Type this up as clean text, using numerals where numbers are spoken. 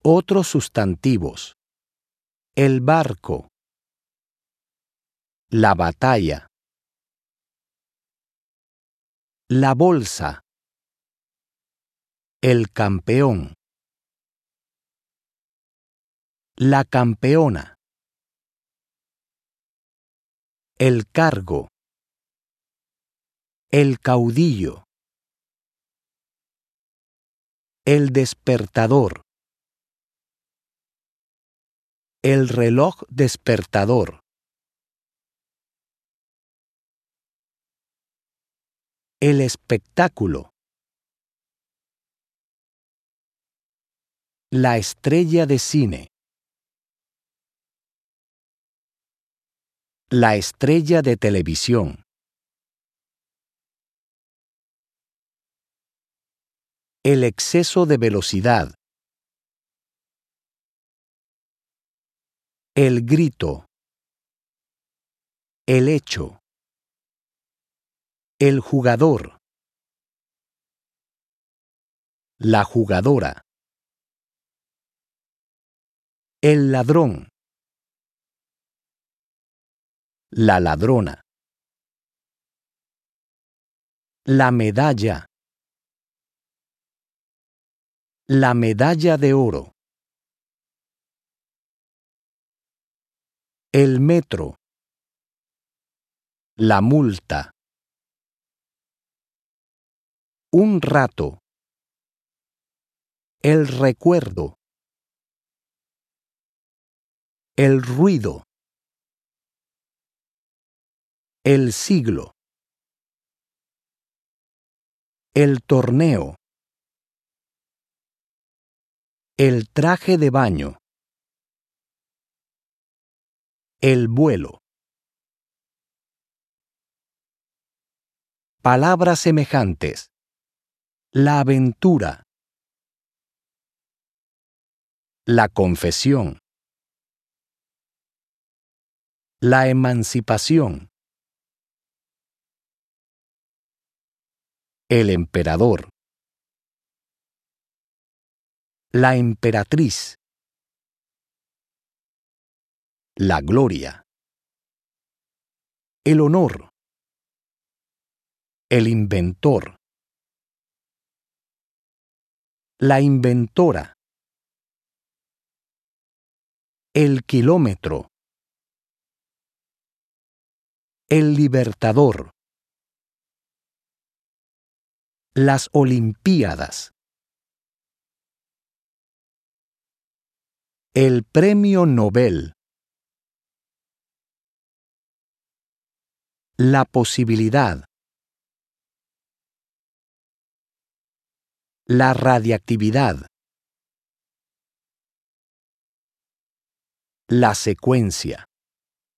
Otros sustantivos. El barco. La batalla. La bolsa. El campeón. La campeona. El cargo. El caudillo. El despertador. El reloj despertador. El espectáculo. La estrella de cine. La estrella de televisión. El exceso de velocidad. El grito. El hecho. El jugador. La jugadora. El ladrón. La ladrona. La medalla. La medalla de oro. El metro. La multa. Un rato. El recuerdo. El ruido. El siglo. El torneo. El traje de baño. El vuelo. Palabras semejantes. La aventura. La confesión. La emancipación. El emperador. La emperatriz. La gloria. El honor. El inventor. La inventora. El kilómetro. El libertador. Las Olimpiadas. El Premio Nobel. La posibilidad. La radiactividad. La secuencia.